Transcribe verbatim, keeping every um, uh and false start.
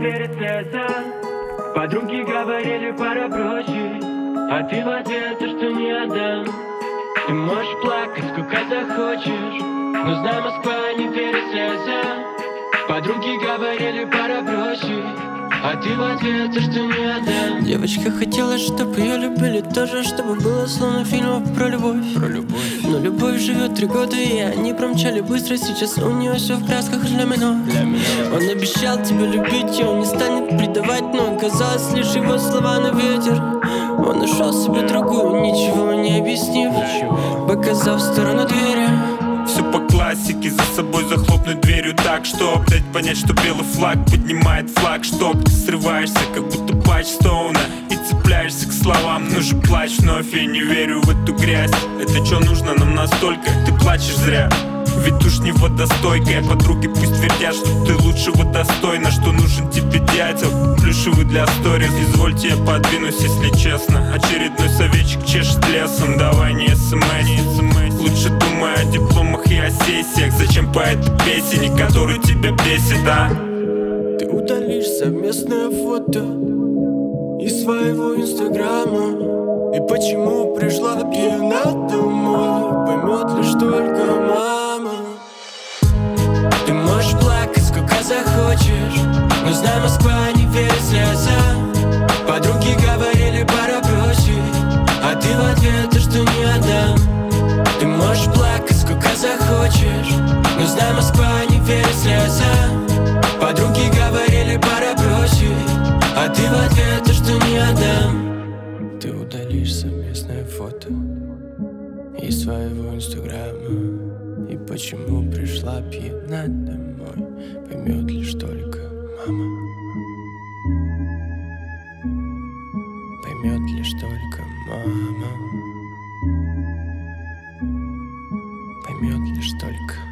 перецесса. Подруги говорили, пора проще, а ты в ответ, что не отдам. Ты можешь плакать, сколько захочешь, но знай, Москва не перецесса. Подруги говорили, пора проще, а ты в ответ, что не отдам. Девочка хотела, чтобы ее любили тоже, чтобы было словно в фильмах про любовь. Про любовь. Но любовь живет три года, и они промчали быстро. Сейчас у нее все в красках для меня. Он обещал тебя любить, и он не станет предавать, но оказалось лишь его слова на ветер. Он нашел себе другую, ничего не объяснив, показав в сторону двери. Все по классике, за собой захлопнуть дверью так, чтоб дать понять, что белый флаг поднимает флаг, чтоб ты срываешься, как будто патч Стоуна, и цепляешься к словам. Ну же плачь вновь, я не верю в эту грязь. Это что нужно нам настолько? Ты плачешь зря, ведь уж не водостойкая. Подруги пусть твердят, что ты лучшего достойна, что нужен тебе дятел плюшевый для сторис. Извольте, я подвинусь, если честно. Очередной советчик чешет лесом. Давай не смс, не смс. Лучше думай о дипломах и о сессиях. Зачем по этой песне, который тебя бесит, а? Ты удалишь совместное фото из своего инстаграма. И почему пришла пьяна домой, поймет лишь только мама. Ты можешь плакать, сколько захочешь, но знай, Москва не перецесса. Подруги говорили, пора проще, а ты в ответ, что не отдам. Ты можешь плакать, сколько захочешь, но знай, Москва не перецесса. Подруги говорили, пора проще, а ты в ответ, что не отдам. Ты удалишь совместное фото из своего инстаграма. И почему пришла пьяна домой, поймет лишь только мама. Поймет лишь только мама. Поймет лишь только